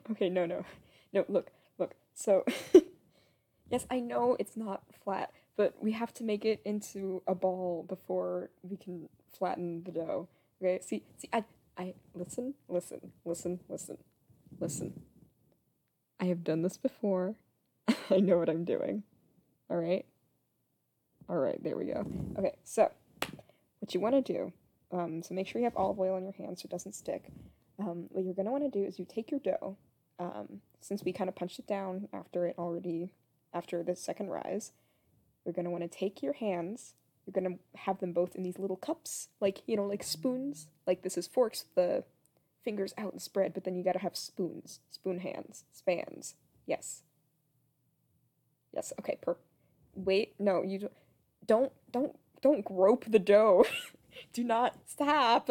Okay, no, no. No, look, look. So, yes, I know it's not flat, but we have to make it into a ball before we can flatten the dough. Okay, see, listen. I have done this before. I know what I'm doing. All right? All right, there we go. Okay, so what you want to do, so make sure you have olive oil on your hands so it doesn't stick. What you're going to want to do is you take your dough, since we kind of punched it down after the second rise, you're going to want to take your hands, you're going to have them both in these little cups, like, like spoons. Like this is forks, the fingers out and spread, but then you got to have spoons, spoon hands, spans. Yes. Yes, okay, wait, no, don't grope the dough. Do not stop.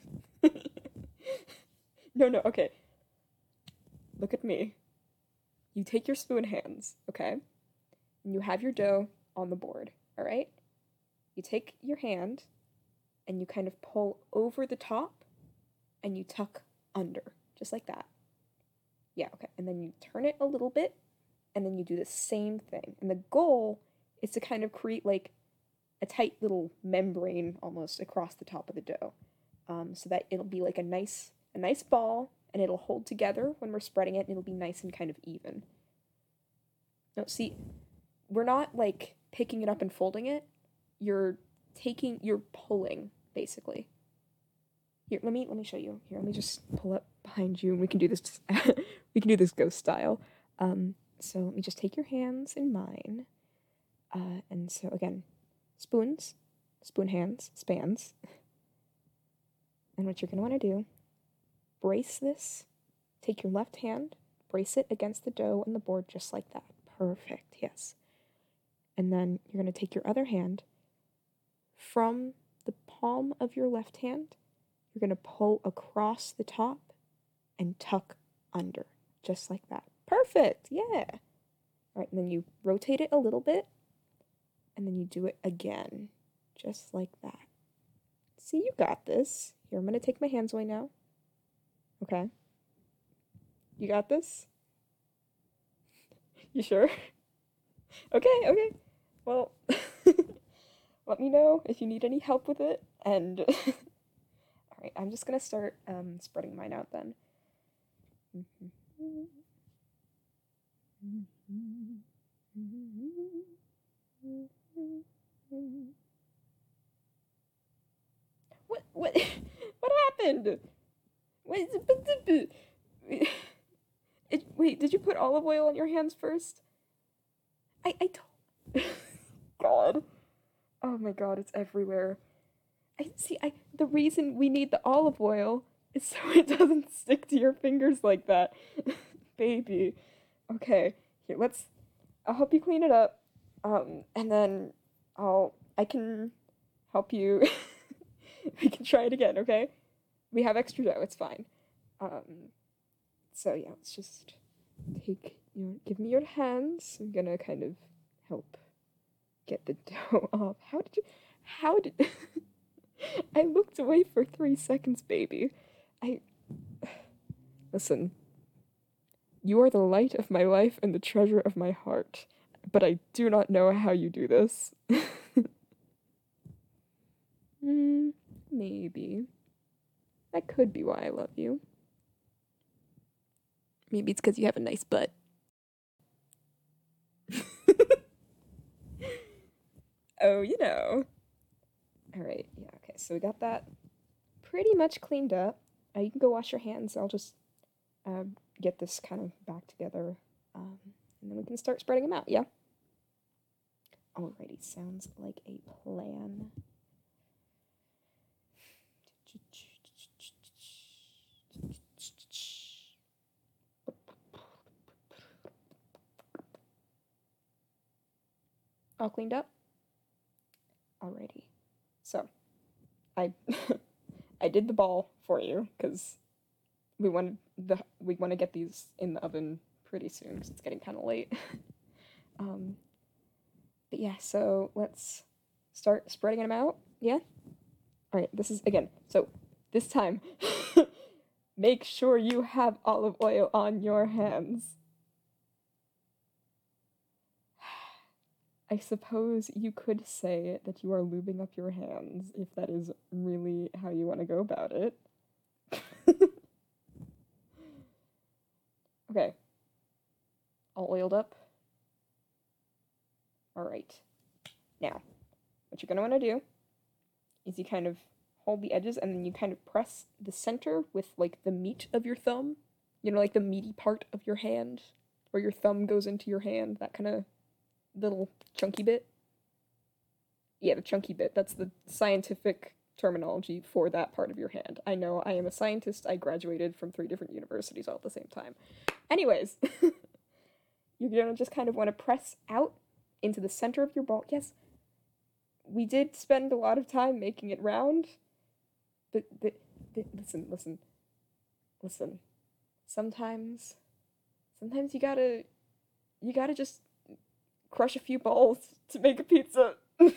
No, no, okay. Look at me. You take your spoon hands, okay? And you have your dough on the board, all right? You take your hand and you kind of pull over the top and you tuck under, just like that. Yeah, okay. And then you turn it a little bit and then you do the same thing. And the goal is to kind of create like a tight little membrane almost across the top of the dough, so that it'll be like a nice ball, and it'll hold together when we're spreading it, and it'll be nice and kind of even. Now, see, we're not like picking it up and folding it. You're pulling basically. Here, let me show you. Here, let me just pull up behind you, and we can do this. We can do this ghost style. So let me just take your hands in mine, and so again, spoons, spoon hands, spans. And what you're going to want to do, brace this. Take your left hand, brace it against the dough and the board just like that. Perfect, yes. And then you're going to take your other hand from the palm of your left hand. You're going to pull across the top and tuck under, just like that. Perfect, yeah. All right, and then you rotate it a little bit, and then you do it again, just like that. See, you got this. Here, I'm going to take my hands away now. Okay. You got this? You sure? Okay. Well, let me know if you need any help with it. And all right, I'm just gonna start spreading mine out then. What what happened? Wait, wait, did you put olive oil on your hands first? I don't. God. Oh my god, it's everywhere. The reason we need the olive oil is so it doesn't stick to your fingers like that. Baby. Okay, here, I'll help you clean it up. And then I can help you. We can try it again, okay? We have extra dough, it's fine. Um, so yeah, let's just give me your hands. I'm gonna kind of help get the dough off. How did, I looked away for 3 seconds, baby. I, listen, you are the light of my life and the treasure of my heart, but I do not know how you do this. Maybe. That could be why I love you. Maybe it's because you have a nice butt. Oh, All right, yeah, okay, so we got that pretty much cleaned up. You can go wash your hands. I'll just get this kind of back together, and then we can start spreading them out, yeah? Alrighty, sounds like a plan. All cleaned up? Alrighty. So, I I did the ball for you because we want to get these in the oven pretty soon because it's getting kind of late. um, but yeah, so let's start spreading them out. Yeah. All right. This is again. So this time, Make sure you have olive oil on your hands. I suppose you could say that you are lubing up your hands if that is really how you want to go about it. Okay. All oiled up. Alright. Now, what you're going to want to do is you kind of hold the edges and then you kind of press the center with like the meat of your thumb. You know, like the meaty part of your hand where your thumb goes into your hand, that kind of little chunky bit. Yeah, the chunky bit. That's the scientific terminology for that part of your hand. I know, I am a scientist. I graduated from 3 different universities all at the same time. Anyways, you're gonna just kind of want to press out into the center of your ball. Yes, we did spend a lot of time making it round, but listen. Sometimes you gotta just crush a few balls to make a pizza.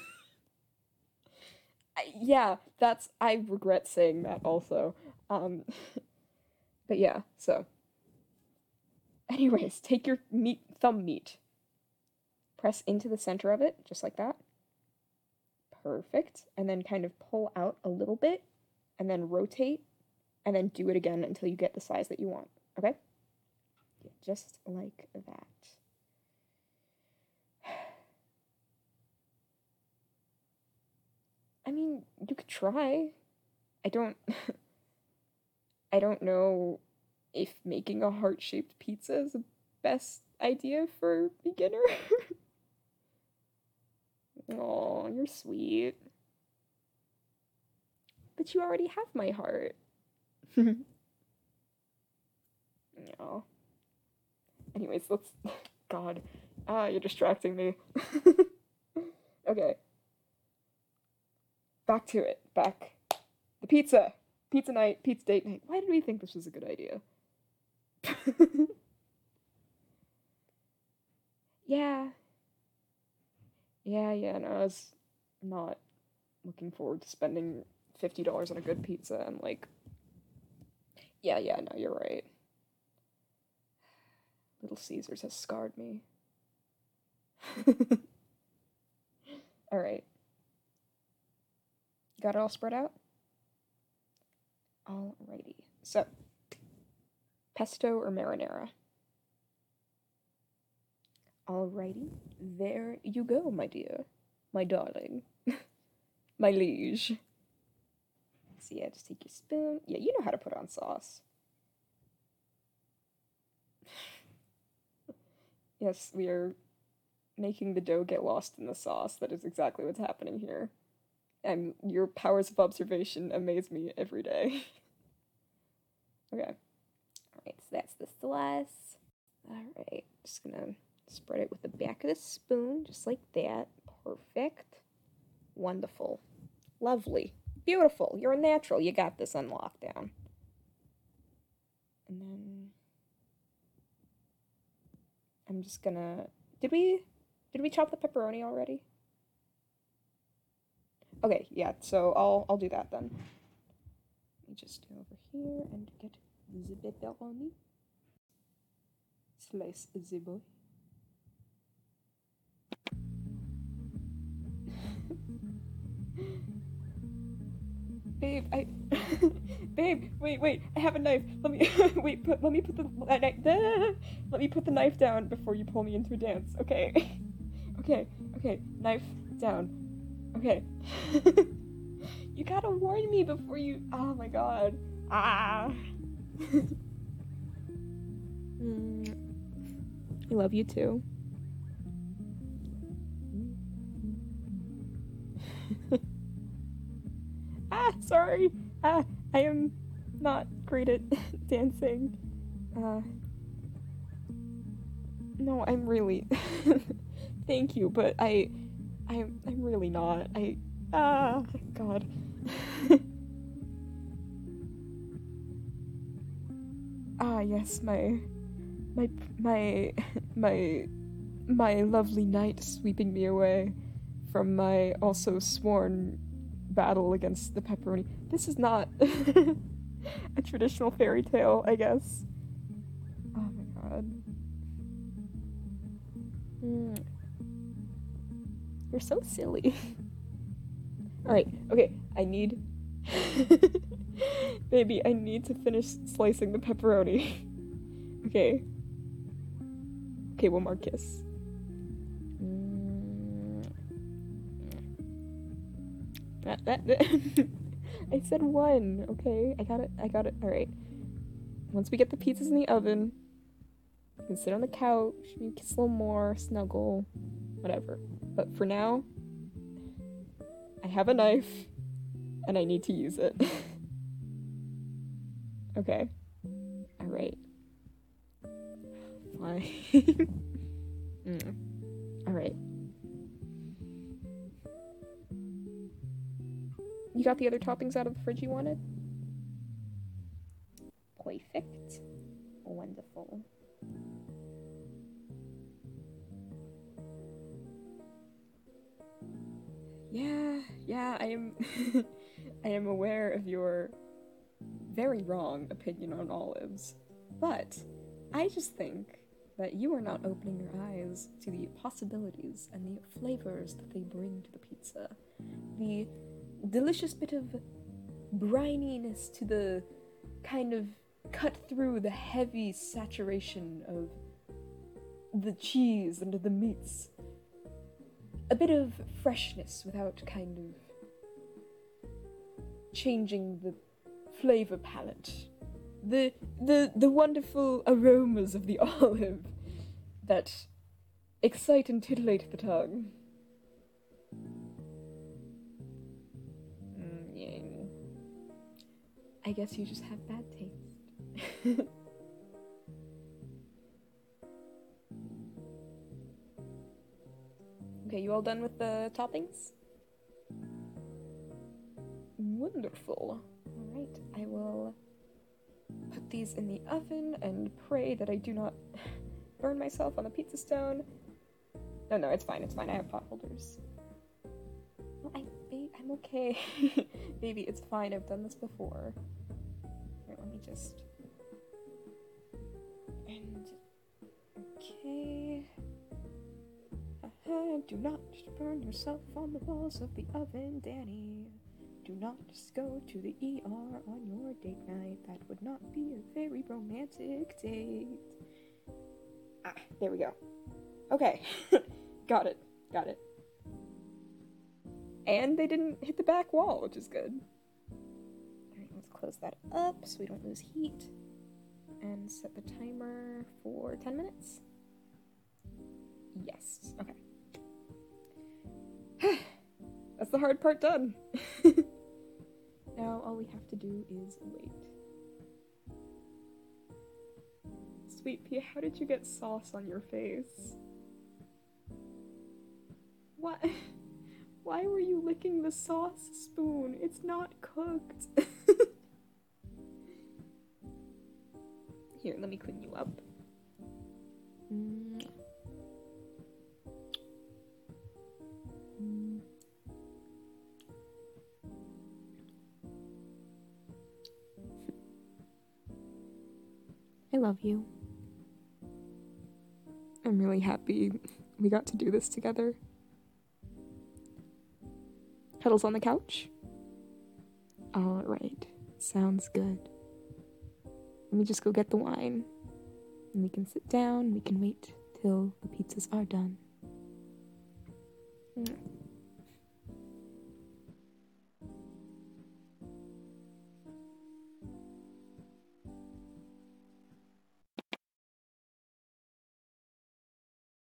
Yeah, I regret saying that also. But yeah, so. Anyways, take your thumb meat. Press into the center of it, just like that. Perfect. And then kind of pull out a little bit, and then rotate, and then do it again until you get the size that you want. Okay? Yeah, just like that. I mean, you could try. I don't know if making a heart-shaped pizza is the best idea for a beginner. Oh, you're sweet. But you already have my heart. No. Anyways, let's... God. You're distracting me. Okay. Back to it. Back. The pizza. Pizza night. Pizza date night. Why did we think this was a good idea? Yeah. Yeah, no, I was not looking forward to spending $50 on a good pizza and like... Yeah, no, you're right. Little Caesars has scarred me. Alright. Got it all spread out? Alrighty. So, pesto or marinara? Alrighty. There you go, my dear. My darling. My liege. So yeah, just take your spoon. Yeah, you know how to put on sauce. Yes, we are making the dough get lost in the sauce. That is exactly what's happening here. And your powers of observation amaze me every day. Okay. Alright, so that's the sauce. Alright, just gonna spread it with the back of the spoon, just like that. Perfect. Wonderful. Lovely. Beautiful. You're a natural. You got this on lockdown. And then I'm just gonna... Did we chop the pepperoni already? Okay, yeah, so I'll do that then. Let me just go over here and get the pepperoni. Slice the boy. Babe, Babe, wait, I have a knife. Let me let me put the knife. Let me put the knife down before you pull me into a dance. Okay. Okay, knife down. Okay. You gotta warn me before you... Oh my god. Ah. I love you too. Sorry. I am not great at dancing. No, I'm really... Thank you, but I'm really not. God. Yes, my lovely knight sweeping me away from my also sworn battle against the pepperoni. This is not... a traditional fairy tale, I guess. Oh my god. You're so silly. Alright, okay, I need... Baby, I need to finish slicing the pepperoni. Okay. Okay, one more kiss. I said one, okay? I got it. Alright. Once we get the pizzas in the oven, you can sit on the couch, maybe kiss a little more, snuggle, whatever. But for now, I have a knife, and I need to use it. Okay. Alright. Fine. Alright. You got the other toppings out of the fridge you wanted? Perfect. Wonderful. Yeah, I am I am aware of your very wrong opinion on olives, but I just think that you are not opening your eyes to the possibilities and the flavors that they bring to the pizza. The delicious bit of brininess to the kind of cut through the heavy saturation of the cheese and the meats. A bit of freshness without kind of changing the flavor palette. The wonderful aromas of the olive that excite and titillate the tongue. Yeah. I guess you just have bad taste. Okay, you all done with the toppings? Wonderful. Alright, I will put these in the oven and pray that I do not burn myself on the pizza stone. No, it's fine, I have pot holders. Well, I'm okay. Baby, it's fine, I've done this before. Here, let me just... And... Okay... Do not burn yourself on the walls of the oven, Danny. Do not go to the ER on your date night. That would not be a very romantic date. Ah, there we go. Okay. Got it. And they didn't hit the back wall, which is good. Alright, let's close that up so we don't lose heat. And set the timer for 10 minutes. Yes. Okay. That's the hard part done. Now all we have to do is wait. Sweet pea, how did you get sauce on your face? What? Why were you licking the sauce spoon? It's not cooked. Here, let me clean you up. I love you. I'm really happy we got to do this together. Cuddles on the couch? Alright, sounds good. Let me just go get the wine. And we can sit down, we can wait till the pizzas are done.